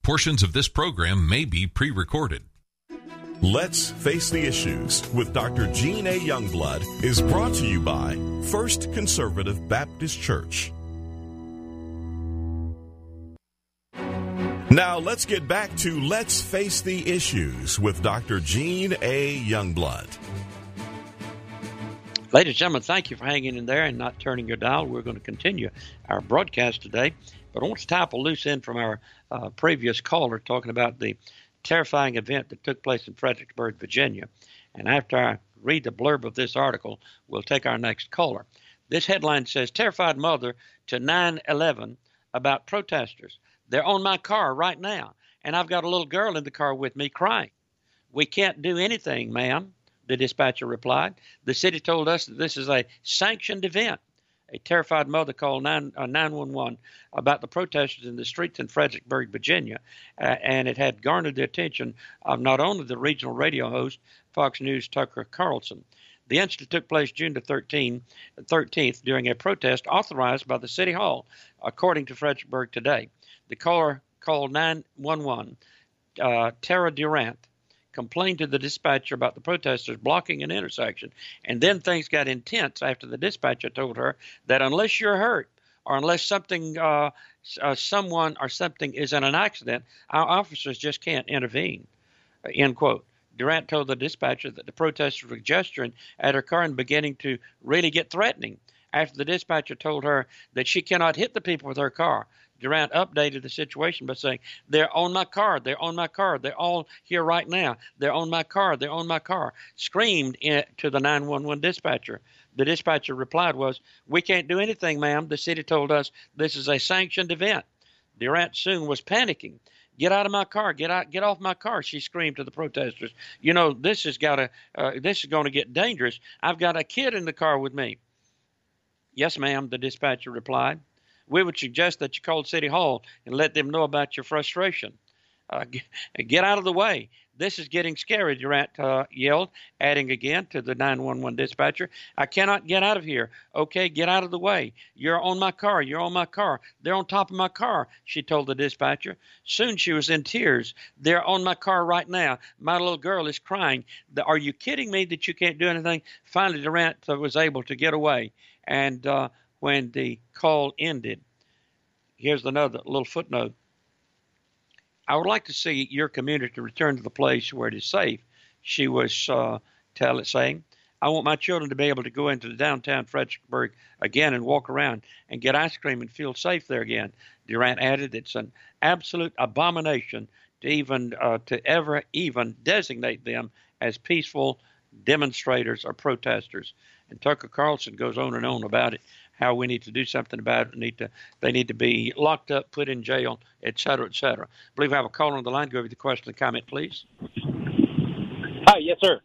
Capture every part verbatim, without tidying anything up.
Portions of this program may be pre-recorded. Let's Face the Issues with Doctor Gene A. Youngblood is brought to you by First Conservative Baptist Church. Now let's get back to Let's Face the Issues with Doctor Gene A. Youngblood. Ladies and gentlemen, thank you for hanging in there and not turning your dial. We're going to continue our broadcast today, but I want to tap a loose end from our uh, previous caller talking about the terrifying event that took place in Fredericksburg, Virginia. And after I read the blurb of this article, we'll take our next caller. This headline says, terrified mother to nine eleven about protesters. They're on my car right now, and I've got a little girl in the car with me crying. We can't do anything, ma'am, the dispatcher replied. The city told us that this is a sanctioned event. A terrified mother called nine one one about the protesters in the streets in Fredericksburg, Virginia, uh, and it had garnered the attention of not only the regional radio host, Fox News' Tucker Carlson. The incident took place June the thirteenth during a protest authorized by the City Hall, according to Fredericksburg Today. The caller called nine one one, uh, Tara Durant, complained to the dispatcher about the protesters blocking an intersection, and then things got intense after the dispatcher told her that unless you're hurt or unless something, uh, uh, someone or something is in an accident, our officers just can't intervene, uh, end quote. Durant told the dispatcher that the protesters were gesturing at her car and beginning to really get threatening. After the dispatcher told her that she cannot hit the people with her car, Durant updated the situation by saying, they're on my car, they're on my car, they're all here right now, they're on my car, they're on my car, screamed in, to the nine one one dispatcher. The dispatcher replied was, we can't do anything, ma'am. The city told us this is a sanctioned event. Durant soon was panicking. Get out of my car, get out, get off my car, she screamed to the protesters. You know, this has got to, uh, this is going to get dangerous. I've got a kid in the car with me. Yes, ma'am, the dispatcher replied. We would suggest that you call City Hall and let them know about your frustration. Uh, get, get out of the way. This is getting scary, Durant uh, yelled, adding again to the nine one one dispatcher, I cannot get out of here. Okay, get out of the way. You're on my car. You're on my car. They're on top of my car, she told the dispatcher. Soon she was in tears. They're on my car right now. My little girl is crying. Are you kidding me that you can't do anything? Finally, Durant uh, was able to get away. And uh, when the call ended, here's another little footnote. I would like to see your community return to the place where it is safe, she was uh, tell it, saying. I want my children to be able to go into the downtown Fredericksburg again and walk around and get ice cream and feel safe there again. Durant added, it's an absolute abomination to even uh, to ever even designate them as peaceful demonstrators or protesters. And Tucker Carlson goes on and on about it, how we need to do something about it. Need to, they need to be locked up, put in jail, et cetera, et cetera. I believe I have a caller on the line. Go over the question and comment, please. Hi, yes, sir.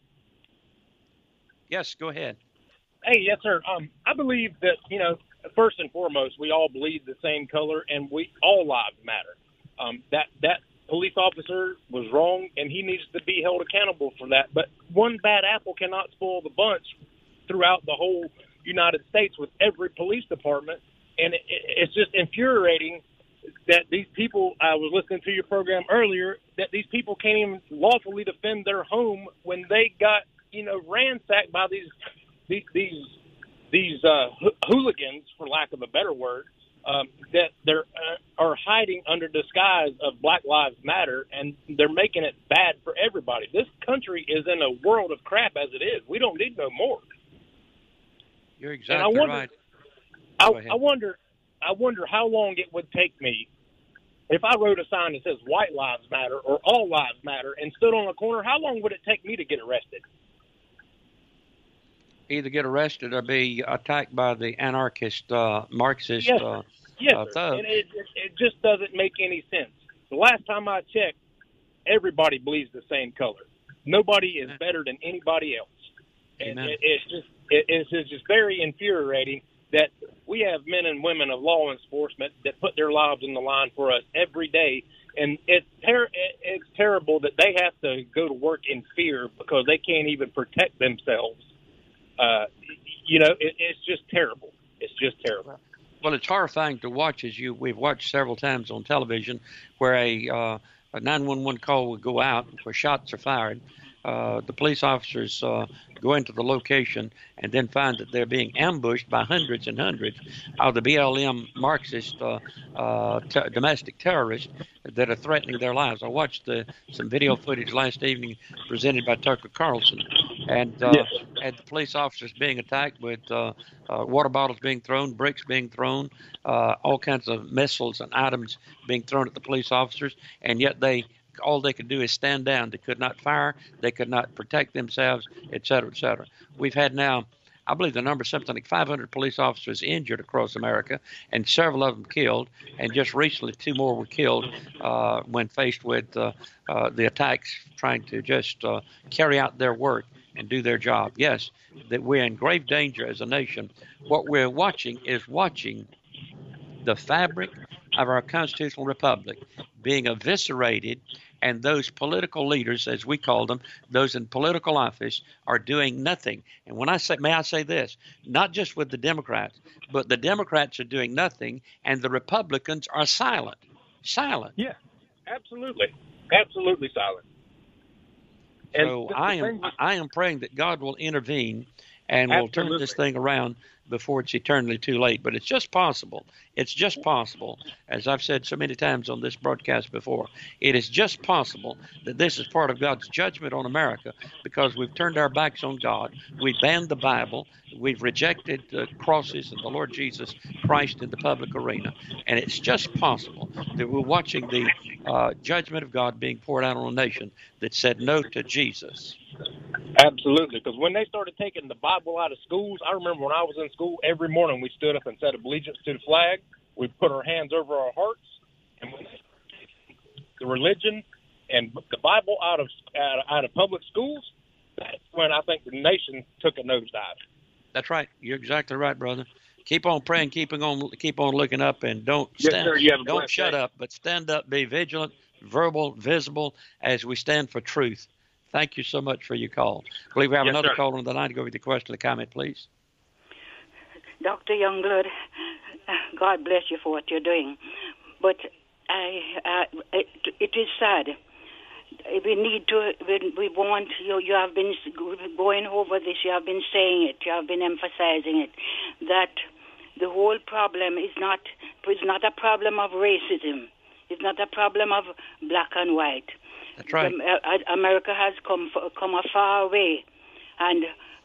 Yes, go ahead. Hey, yes, sir. Um, I believe that, you know, first and foremost, we all bleed the same color, and we all lives matter. Um, that that police officer was wrong, and he needs to be held accountable for that. But one bad apple cannot spoil the bunch throughout the whole United States with every police department. And it, it's just infuriating that these people, I was listening to your program earlier, that these people can't even lawfully defend their home when they got, you know, ransacked by these these these, these uh, hooligans, for lack of a better word, um, that they're uh, are hiding under disguise of Black Lives Matter, and they're making it bad for everybody. This country is in a world of crap as it is. We don't need no more. You're exactly and I wonder, right. I, I wonder, I wonder how long it would take me if I wrote a sign that says "White Lives Matter" or "All Lives Matter" and stood on a corner. How long would it take me to get arrested? Either get arrested or be attacked by the anarchist, uh, Marxist. Yes, uh, yes uh, sir. And it, it, it just doesn't make any sense. The last time I checked, everybody bleeds the same color. Nobody is better than anybody else. And it, it's just it, it's just very infuriating that we have men and women of law enforcement that put their lives on the line for us every day. And it's, ter- it's terrible that they have to go to work in fear because they can't even protect themselves. Uh, you know, it, it's just terrible. It's just terrible. Well, it's horrifying to watch, as you we've watched several times on television, where a, uh, a nine one one call would go out, where shots are fired. Uh, the police officers uh, go into the location and then find that they're being ambushed by hundreds and hundreds of the B L M Marxist uh, uh, t- domestic terrorists that are threatening their lives. I watched uh, some video footage last evening presented by Tucker Carlson, and, uh, Yes. and the police officers being attacked with uh, uh, water bottles being thrown, bricks being thrown, uh, all kinds of missiles and items being thrown at the police officers, and yet they all they could do is stand down. They could not fire. They could not protect themselves, et cetera, et cetera. We've had now, I believe the number is something like five hundred police officers injured across America, and several of them killed. And just recently, two more were killed uh, when faced with uh, uh, the attacks, trying to just uh, carry out their work and do their job. Yes, that we're in grave danger as a nation. What we're watching is watching the fabric of our constitutional republic being eviscerated, and those political leaders, as we call them, those in political office, are doing nothing. And when I say, may I say this, not just with the Democrats, but the Democrats are doing nothing, and the Republicans are silent. Silent. Yeah, absolutely, absolutely silent. And so the, the I am, thing with- I am praying that God will intervene and will turn this Absolutely. thing around before it's eternally too late. But it's just possible. It's just possible, as I've said so many times on this broadcast before, it is just possible that this is part of God's judgment on America, because we've turned our backs on God. We've banned the Bible. We've rejected the crosses and the Lord Jesus Christ in the public arena. And it's just possible that we're watching the uh, judgment of God being poured out on a nation that said no to Jesus. Absolutely, because when they started taking the Bible out of schools, I remember when I was in school, every morning we stood up and said allegiance to the flag. We put our hands over our hearts, and when they started taking the religion and the Bible out of out of, out of public schools, that's when I think the nation took a nosedive. That's right. You're exactly right, brother. Keep on praying, keeping on, keep on looking up, and don't Yes, stand. sir. You have a don't blessed shut day. up, but stand up, be vigilant, verbal, visible, as we stand for truth. Thank you so much for your call. I believe we have Yes, another sir. caller on the line to go with the question or the comment, please. Doctor Youngblood, God bless you for what you're doing. But I, uh, it, it is sad. We need to, we, we want, you, you have been going over this, you have been saying it, you have been emphasizing it, that the whole problem is not, is not a problem of racism. It's not a problem of black and white. That's right. Um, America has come come a far way, and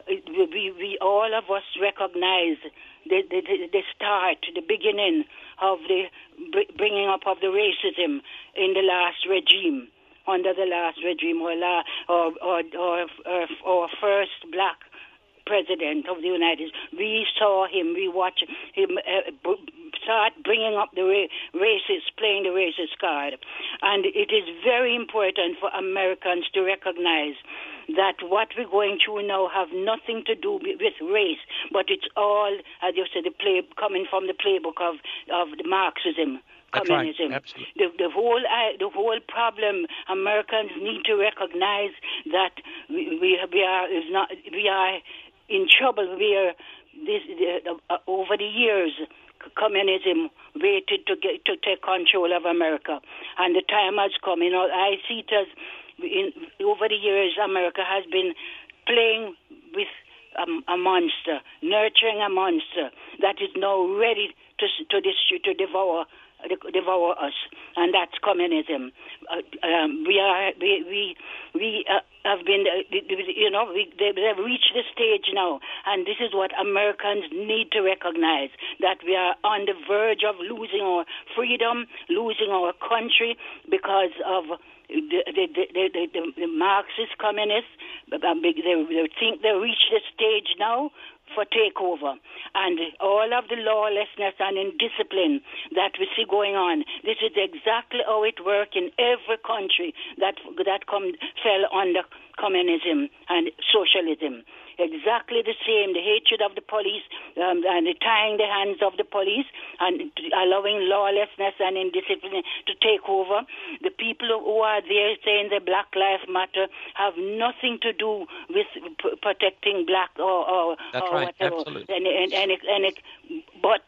we, we all of us recognize the, the, the start, the beginning of the bringing up of the racism in the last regime, under the last regime, or or or, or, or, or first black president of the United States. We saw him, we watched him uh, b- start bringing up the ra- racist, playing the racist card. And it is very important for Americans to recognize that what we're going through now have nothing to do with race, but it's all, as you said, the play coming from the playbook of, of the Marxism. That's Communism. right. Absolutely. The, the whole uh, the whole problem. Americans need to recognize that we, we, we are is not we are in trouble. We are this the, uh, over the years. Communism waited to get to take control of America, and the time has come. You know, I see it as in, over the years, America has been playing with a, a monster, nurturing a monster that is now ready to to, dis- to devour. devour us, and that's communism. Uh, um, we are we we we uh, have been uh, you know we they have reached the stage now, and this is what Americans need to recognize, that we are on the verge of losing our freedom, losing our country because of the the the, the, the, the Marxist communists. They, they think they reached the stage now for takeover, and all of the lawlessness and indiscipline that we see going on. This is exactly how it worked in every country that that come, fell under communism and socialism. Exactly the same, the hatred of the police um, and the tying the hands of the police and allowing lawlessness and indiscipline to take over. The people who are there saying the Black Lives Matter have nothing to do with p- protecting black or, or, That's or right. whatever. Absolutely. And, and, and, it, and it, but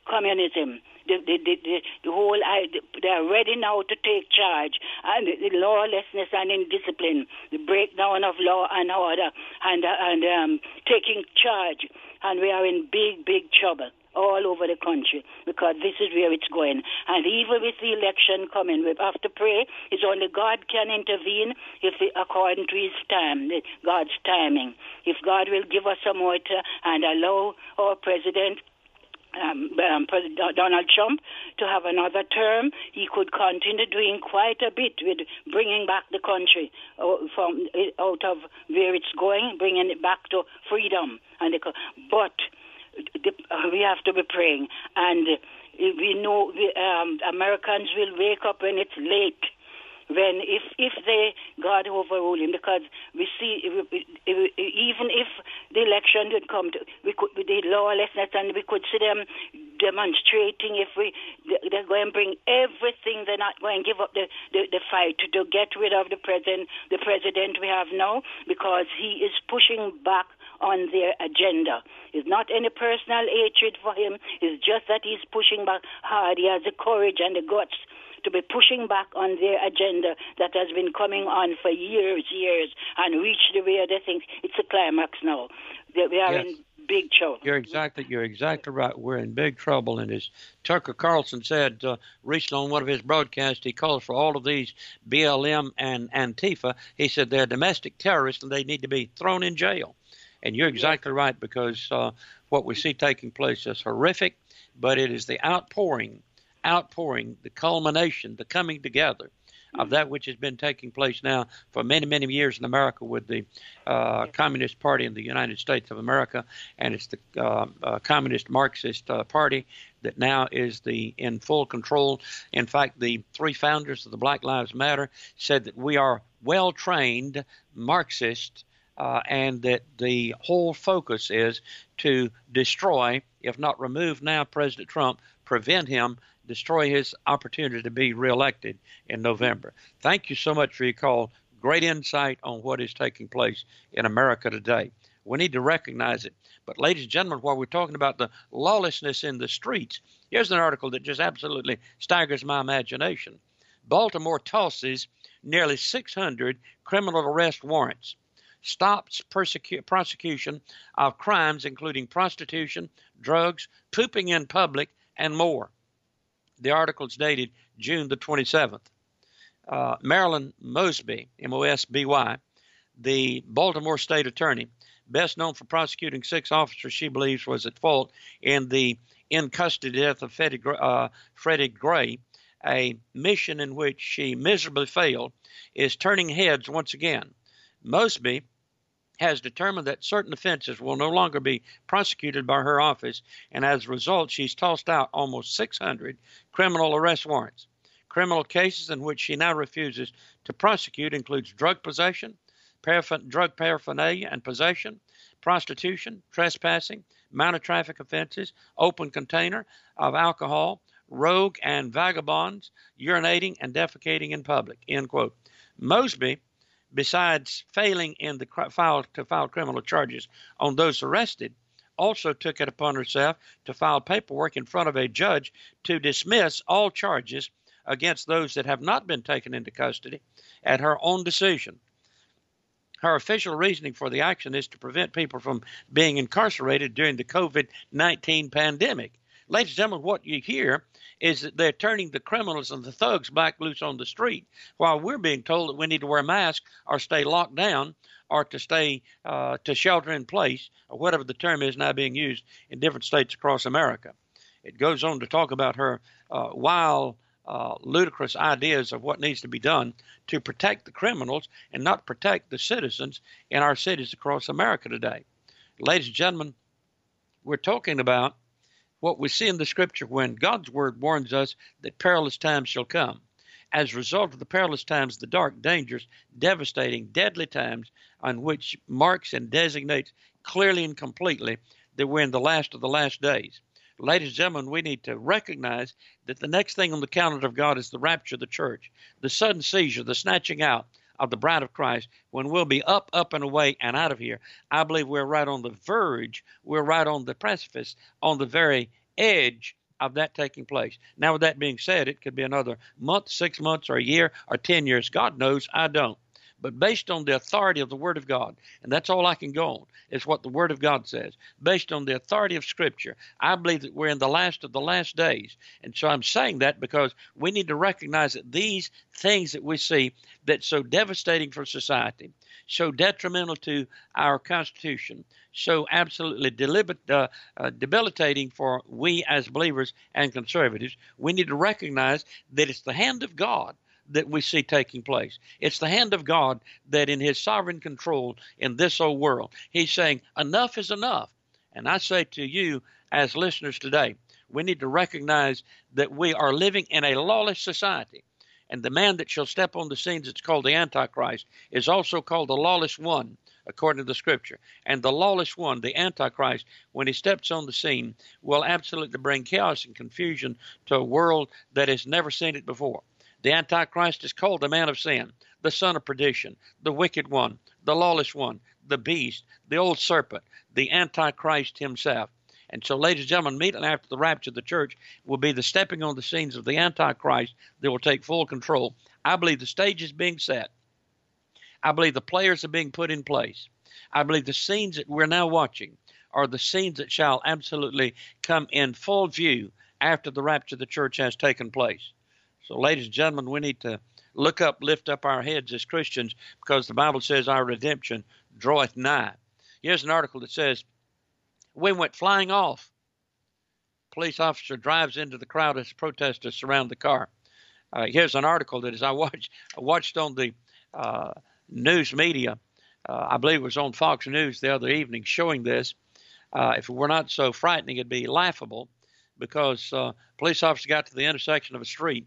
communism. The, the, the, the, the whole, they are ready now to take charge. And the, the lawlessness and indiscipline, the breakdown of law and order, and, and um, taking charge. And we are in big, big trouble all over the country, because this is where it's going. And even with the election coming, we have to pray. It's only God can intervene if it, according to his time, God's timing. If God will give us some more to, and allow our president, Um, um, President Donald Trump, to have another term, he could continue doing quite a bit with bringing back the country from out of where it's going, bringing it back to freedom. And the, but the, uh, we have to be praying, and we know we, um, Americans will wake up when it's late. When if if they God overrule him, because we see even if the election did come to, we could the lawlessness, and we could see them demonstrating. If we they're going to bring everything, they're not going to give up the, the, the fight to, to get rid of the president the president we have now, because he is pushing back on their agenda. It's not any personal hatred for him. It's just that he's pushing back hard. He has the courage and the guts to be pushing back on their agenda that has been coming on for years, years, and reach the way they think it's a climax now. We are yes. in big trouble. You're exactly, you're exactly right. We're in big trouble. And as Tucker Carlson said uh, recently on one of his broadcasts, he calls for all of these B L M and Antifa. He said they're domestic terrorists and they need to be thrown in jail. And you're exactly yes. right, because uh, what we see taking place is horrific, but it is the outpouring outpouring, the culmination, the coming together of that which has been taking place now for many, many years in America with the uh, Communist Party in the United States of America, and it's the uh, uh, Communist Marxist uh, Party that now is the in full control. In fact, the three founders of the Black Lives Matter said that we are well-trained Marxists, uh, and that the whole focus is to destroy, if not remove now President Trump, prevent him, destroy his opportunity to be reelected in November. Thank you so much for your call. Great insight on what is taking place in America today. We need to recognize it. But ladies and gentlemen, while we're talking about the lawlessness in the streets, here's an article that just absolutely staggers my imagination. Baltimore tosses nearly six hundred criminal arrest warrants, stops persecu- prosecution of crimes including prostitution, drugs, pooping in public, and more. The article is dated June the twenty-seventh. Uh, Marilyn Mosby, M O S B Y, the Baltimore state attorney, best known for prosecuting six officers she believes was at fault in the in-custody death of Freddie, uh, Freddie Gray, a mission in which she miserably failed, is turning heads once again. Mosby has determined that certain offenses will no longer be prosecuted by her office, and as a result, she's tossed out almost six hundred criminal arrest warrants. Criminal cases in which she now refuses to prosecute includes drug possession, parapher- drug paraphernalia and possession, prostitution, trespassing, minor traffic offenses, open container of alcohol, rogue and vagabonds, urinating and defecating in public, end quote. Mosby, besides failing in the file to file criminal charges on those arrested, also took it upon herself to file paperwork in front of a judge to dismiss all charges against those that have not been taken into custody at her own decision. Her official reasoning for the action is to prevent people from being incarcerated during the COVID nineteen pandemic. Ladies and gentlemen, what you hear is that they're turning the criminals and the thugs back loose on the street, while we're being told that we need to wear masks or stay locked down or to stay uh, to shelter in place, or whatever the term is now being used in different states across America. It goes on to talk about her uh, wild, uh, ludicrous ideas of what needs to be done to protect the criminals and not protect the citizens in our cities across America today. Ladies and gentlemen, we're talking about what we see in the scripture when God's word warns us that perilous times shall come. As a result of the perilous times, the dark, dangerous, devastating, deadly times on which marks and designates clearly and completely that we're in the last of the last days. Ladies and gentlemen, we need to recognize that the next thing on the calendar of God is the rapture of the church, the sudden seizure, the snatching out of the bride of Christ, when we'll be up, up and away and out of here. I believe we're right on the verge, we're right on the precipice, on the very edge of that taking place. Now, with that being said, it could be another month, six months, or a year, or ten years. God knows, I don't. But based on the authority of the Word of God, and that's all I can go on, is what the Word of God says. Based on the authority of Scripture, I believe that we're in the last of the last days. And so I'm saying that because we need to recognize that these things that we see that's so devastating for society, so detrimental to our Constitution, so absolutely deliberate, uh, uh, debilitating for we as believers and conservatives, we need to recognize that it's the hand of God that we see taking place. It's the hand of God that in his sovereign control in this old world, he's saying enough is enough. And I say to you as listeners today, we need to recognize that we are living in a lawless society. And the man that shall step on the scene that's called the Antichrist is also called the lawless one, according to the Scripture. And the lawless one, the Antichrist, when he steps on the scene, will absolutely bring chaos and confusion to a world that has never seen it before. The Antichrist is called the man of sin, the son of perdition, the wicked one, the lawless one, the beast, the old serpent, the Antichrist himself. And so, ladies and gentlemen, immediately after the rapture of the church will be the stepping on the scenes of the Antichrist that will take full control. I believe the stage is being set. I believe the players are being put in place. I believe the scenes that we're now watching are the scenes that shall absolutely come in full view after the rapture of the church has taken place. So, ladies and gentlemen, we need to look up, lift up our heads as Christians, because the Bible says our redemption draweth nigh. Here's an article that says, we went flying off. Police officer drives into the crowd as protesters surround the car. Uh, here's an article that as I watched, I watched on the uh, news media, uh, I believe it was on Fox News the other evening, showing this. Uh, if it were not so frightening, it'd be laughable, because uh, police officer got to the intersection of a street.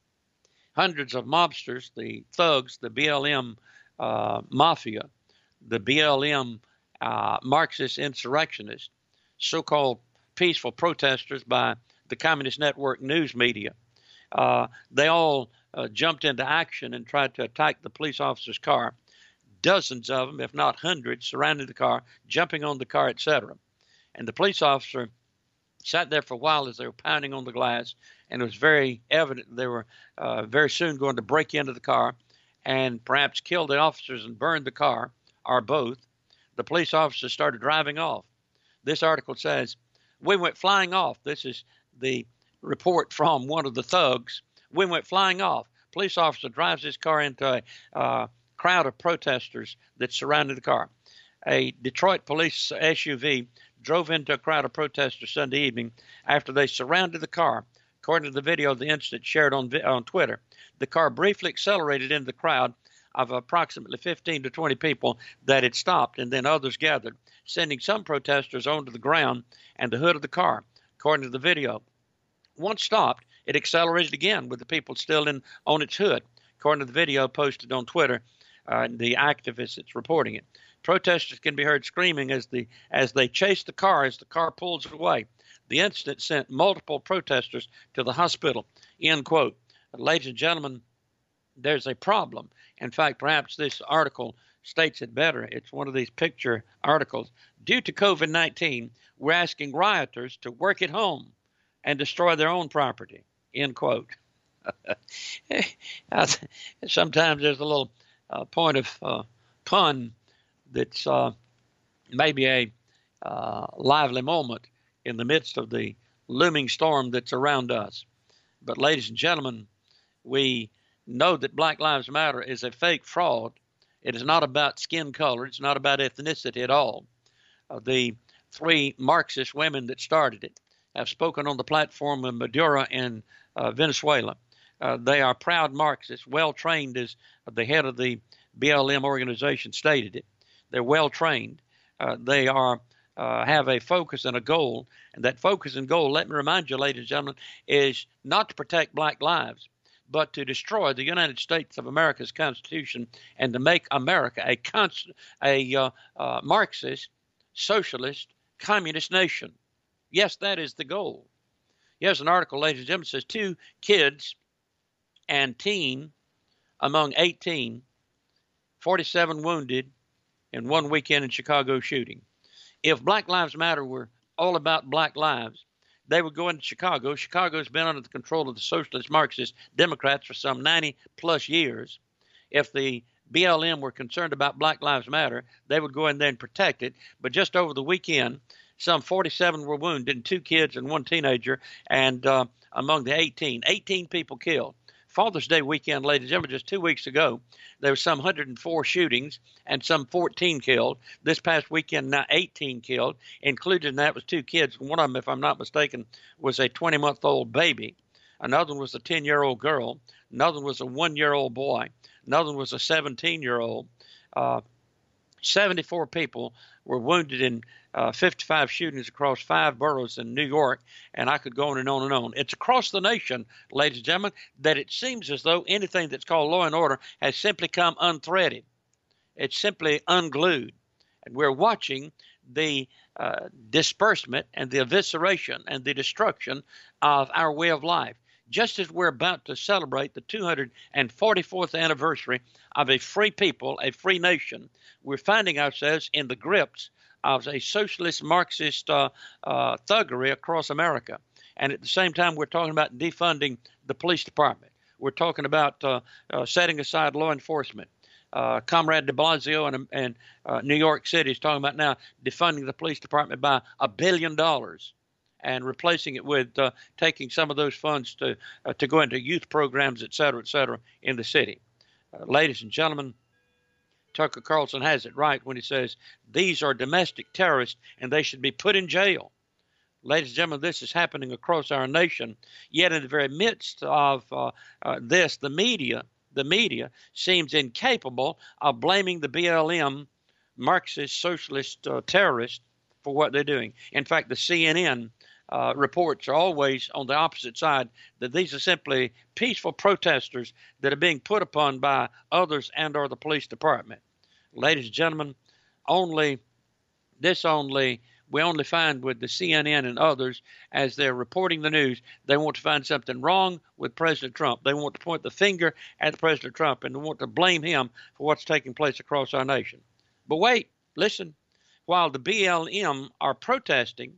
Hundreds of mobsters, the thugs, the B L M uh, mafia, the B L M uh, Marxist insurrectionists, so-called peaceful protesters by the Communist Network news media, uh, they all uh, jumped into action and tried to attack the police officer's car. Dozens of them, if not hundreds, surrounded the car, jumping on the car, et cetera. And the police officer sat there for a while as they were pounding on the glass, and it was very evident they were uh, very soon going to break into the car and perhaps kill the officers and burn the car, or both. The police officers started driving off. This article says, we went flying off. This is the report from one of the thugs. We went flying off. Police officer drives his car into a uh, crowd of protesters that surrounded the car. A Detroit police S U V drove into a crowd of protesters Sunday evening after they surrounded the car. According to the video of the incident shared on on Twitter, the car briefly accelerated into the crowd of approximately fifteen to twenty people that had stopped, and then others gathered, sending some protesters onto the ground and the hood of the car. According to the video, once stopped, it accelerated again with the people still in on its hood. According to the video posted on Twitter, uh, the activist that's reporting it. Protesters can be heard screaming as the as they chase the car as the car pulls away. The incident sent multiple protesters to the hospital, end quote. Ladies and gentlemen, there's a problem. In fact, perhaps this article states it better. It's one of these picture articles. Due to COVID nineteen, we're asking rioters to work at home and destroy their own property, end quote. Sometimes there's a little uh, point of uh, pun that's uh, maybe a uh, lively moment in the midst of the looming storm that's around us. But ladies and gentlemen, we know that Black Lives Matter is a fake fraud. It is not about skin color. It's not about ethnicity at all. Uh, the three Marxist women that started it have spoken on the platform of Maduro in uh, Venezuela. Uh, they are proud Marxists, well-trained, as the head of the B L M organization stated it. They're well-trained. Uh, they are uh, have a focus and a goal, and that focus and goal, let me remind you, ladies and gentlemen, is not to protect black lives, but to destroy the United States of America's Constitution and to make America a, const- a uh, uh, Marxist, socialist, communist nation. Yes, that is the goal. Here's an article, ladies and gentlemen, says two kids and teen among eighteen, forty-seven wounded in one weekend in Chicago shooting. If Black Lives Matter were all about black lives, they would go into Chicago. Chicago's been under the control of the socialist Marxist Democrats for some ninety plus years. If the B L M were concerned about Black Lives Matter, they would go in there and protect it. But just over the weekend, some forty-seven were wounded, two kids and one teenager, and uh, among the eighteen, eighteen people killed. Father's Day weekend, ladies and gentlemen, just two weeks ago, there were some one hundred four shootings and some fourteen killed. This past weekend, now eighteen killed. Included in that was two kids. One of them, if I'm not mistaken, was a twenty-month-old baby. Another one was a ten-year-old girl. Another one was a one-year-old boy. Another one was a seventeen-year-old. Uh, seventy-four people were wounded in uh, fifty-five shootings across five boroughs in New York, and I could go on and on and on. It's across the nation, ladies and gentlemen, that it seems as though anything that's called law and order has simply come unthreaded. It's simply unglued. And we're watching the uh, disbursement and the evisceration and the destruction of our way of life. Just as we're about to celebrate the two hundred forty-fourth anniversary of a free people, a free nation, we're finding ourselves in the grips of a socialist Marxist uh, uh, thuggery across America. And at the same time, we're talking about defunding the police department. We're talking about uh, uh, setting aside law enforcement. Uh, Comrade de Blasio and, and uh, New York City is talking about now defunding the police department by a billion dollars and replacing it with uh, taking some of those funds to uh, to go into youth programs, et cetera, et cetera, in the city. Uh, ladies and gentlemen, Tucker Carlson has it right when he says these are domestic terrorists and they should be put in jail. Ladies and gentlemen, this is happening across our nation. Yet in the very midst of uh, uh, this, the media, the media seems incapable of blaming the B L M Marxist socialist uh, terrorists for what they're doing. In fact, the C N N uh, reports are always on the opposite side, that these are simply peaceful protesters that are being put upon by others and or the police department. Ladies and gentlemen, only this only we only find with the C N N and others, as they're reporting the news, they want to find something wrong with President Trump. They want to point the finger at President Trump and they want to blame him for what's taking place across our nation. But wait, listen. While the B L M are protesting,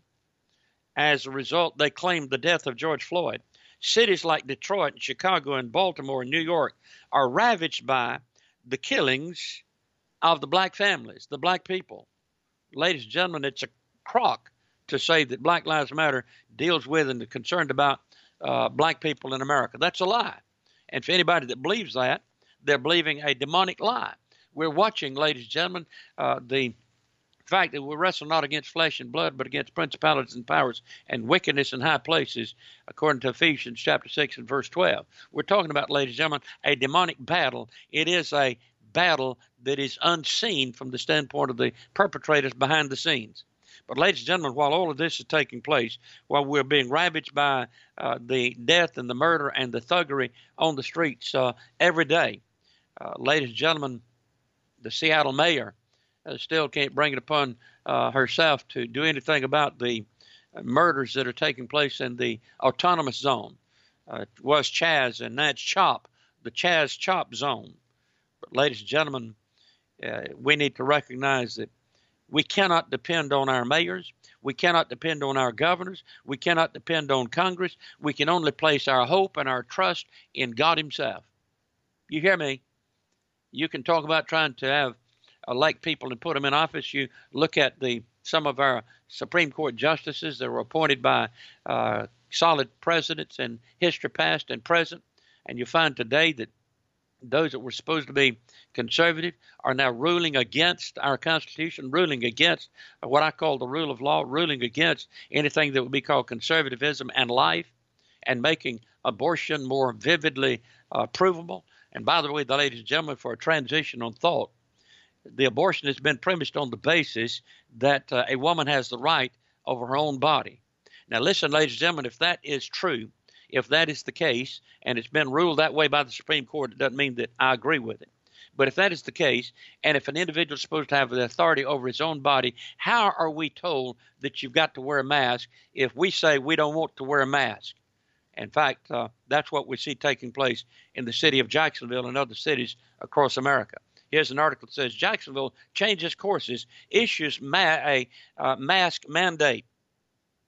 as a result, they claim the death of George Floyd. Cities like Detroit and Chicago and Baltimore and New York are ravaged by the killings of the black families, the black people. Ladies and gentlemen, it's a crock to say that Black Lives Matter deals with and is concerned about uh, black people in America. That's a lie. And for anybody that believes that, they're believing a demonic lie. We're watching, ladies and gentlemen, uh, the fact that we wrestle not against flesh and blood, but against principalities and powers and wickedness in high places, according to Ephesians chapter six and verse twelve. We're talking about, ladies and gentlemen, a demonic battle. It is a battle that is unseen from the standpoint of the perpetrators behind the scenes. But, ladies and gentlemen, while all of this is taking place, while we're being ravaged by uh, the death and the murder and the thuggery on the streets uh, every day, uh, ladies and gentlemen, the Seattle mayor Uh, still can't bring it upon uh, herself to do anything about the uh, murders that are taking place in the autonomous zone. Uh, it was Chaz, and that's CHOP, the Chaz CHOP zone. But ladies and gentlemen, uh, we need to recognize that we cannot depend on our mayors. We cannot depend on our governors. We cannot depend on Congress. We can only place our hope and our trust in God himself. You hear me? You can talk about trying to have elect people and put them in office. You look at the some of our Supreme Court justices that were appointed by uh, solid presidents in history past and present, and you find today that those that were supposed to be conservative are now ruling against our Constitution, ruling against what I call the rule of law, ruling against anything that would be called conservatism and life, and making abortion more vividly uh, provable. And by the way, the ladies and gentlemen, for a transition on thought, the abortion has been premised on the basis that uh, a woman has the right over her own body. Now, listen, ladies and gentlemen, if that is true, if that is the case, and it's been ruled that way by the Supreme Court, it doesn't mean that I agree with it. But if that is the case, and if an individual is supposed to have the authority over his own body, how are we told that you've got to wear a mask if we say we don't want to wear a mask? In fact, uh, that's what we see taking place in the city of Jacksonville and other cities across America. Here's an article that says Jacksonville changes courses, issues ma- a uh, mask mandate.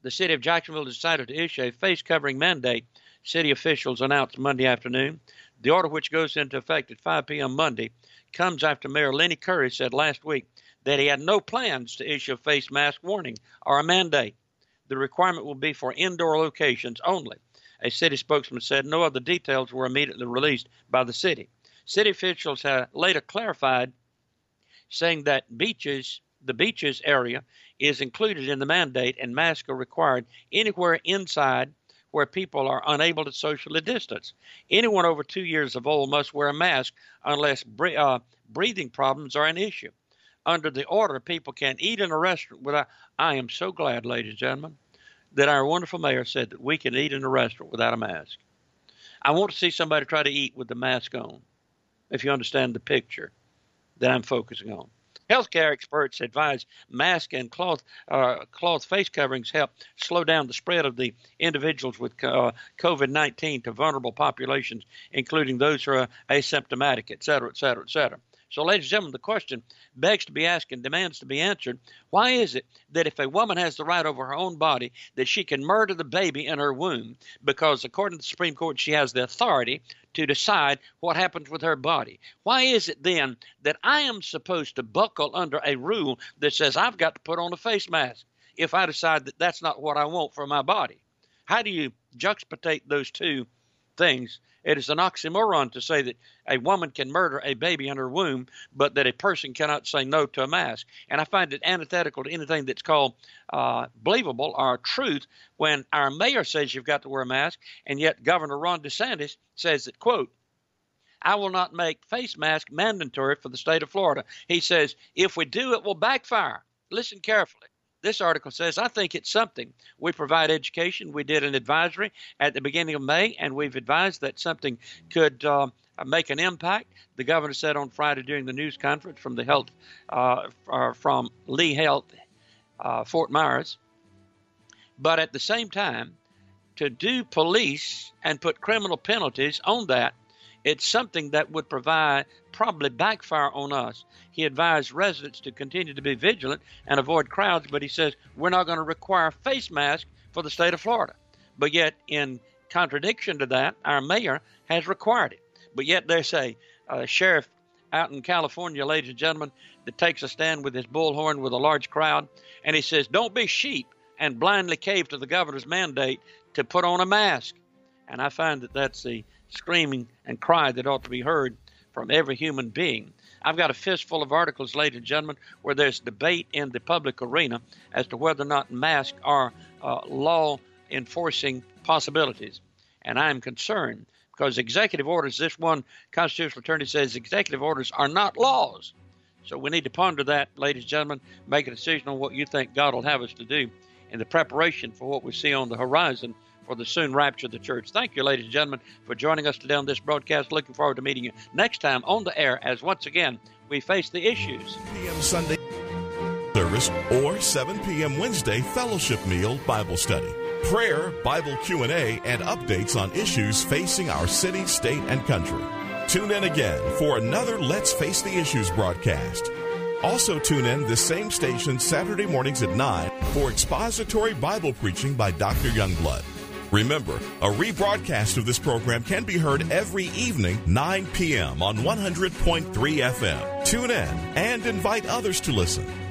the city of Jacksonville decided to issue a face-covering mandate, city officials announced Monday afternoon. The order, which goes into effect at five p.m. Monday, comes after Mayor Lenny Curry said last week that he had no plans to issue a face mask warning or a mandate. The requirement will be for indoor locations only. A city spokesman said no other details were immediately released by the city. City officials have later clarified, saying that beaches, the beaches area is included in the mandate and masks are required anywhere inside where people are unable to socially distance. Anyone over two years of old must wear a mask unless bre- uh, breathing problems are an issue. Under the order, people can eat in a restaurant without. I am so glad, ladies and gentlemen, that our wonderful mayor said that we can eat in a restaurant without a mask. I want to see somebody try to eat with the mask on, if you understand the picture that I'm focusing on. Healthcare experts advise mask and cloth uh, cloth face coverings help slow down the spread of the individuals with uh, COVID nineteen to vulnerable populations, including those who are asymptomatic, et cetera, et cetera, et cetera. So, ladies and gentlemen, the question begs to be asked and demands to be answered. Why is it that if a woman has the right over her own body, that she can murder the baby in her womb because, according to the Supreme Court, she has the authority to decide what happens with her body? Why is it then that I am supposed to buckle under a rule that says I've got to put on a face mask if I decide that that's not what I want for my body? How do you juxtapose those two things? It is an oxymoron to say that a woman can murder a baby in her womb, but that a person cannot say no to a mask. And I find it antithetical to anything that's called uh, believable or truth when our mayor says you've got to wear a mask, and yet Governor Ron DeSantis says that, quote, I will not make face mask mandatory for the state of Florida. He says, if we do, it will backfire. Listen carefully. This article says, I think it's something. We provide education. We did an advisory at the beginning of May, and we've advised that something could uh, make an impact. The governor said on Friday during the news conference from the health, uh, uh, from Lee Health, uh, Fort Myers. But at the same time, to do police and put criminal penalties on that, it's something that would provide probably backfire on us. He advised residents to continue to be vigilant and avoid crowds, but he says we're not going to require face masks for the state of Florida. But yet, in contradiction to that, our mayor has required it. But yet there's a uh, sheriff out in California, ladies and gentlemen, that takes a stand with his bullhorn with a large crowd, and he says, don't be sheep and blindly cave to the governor's mandate to put on a mask. And I find that that's the screaming and cry that ought to be heard from every human being. I've got a fistful of articles, ladies and gentlemen, where there's debate in the public arena as to whether or not masks are uh, law-enforcing possibilities. And I'm concerned because executive orders, this one constitutional attorney says executive orders are not laws. So we need to ponder that, ladies and gentlemen, make a decision on what you think God will have us to do in the preparation for what we see on the horizon for the soon rapture of the church. Thank you, ladies and gentlemen, for joining us today on this broadcast. Looking forward to meeting you next time on the air as once again we face the issues. p m Sunday service or seven p.m. Wednesday fellowship meal Bible study. Prayer, Bible Q and A, and updates on issues facing our city, state, and country. Tune in again for another Let's Face the Issues broadcast. Also tune in this same station Saturday mornings at nine for expository Bible preaching by Doctor Youngblood. Remember, a rebroadcast of this program can be heard every evening, nine p.m. on one hundred point three F M. Tune in and invite others to listen.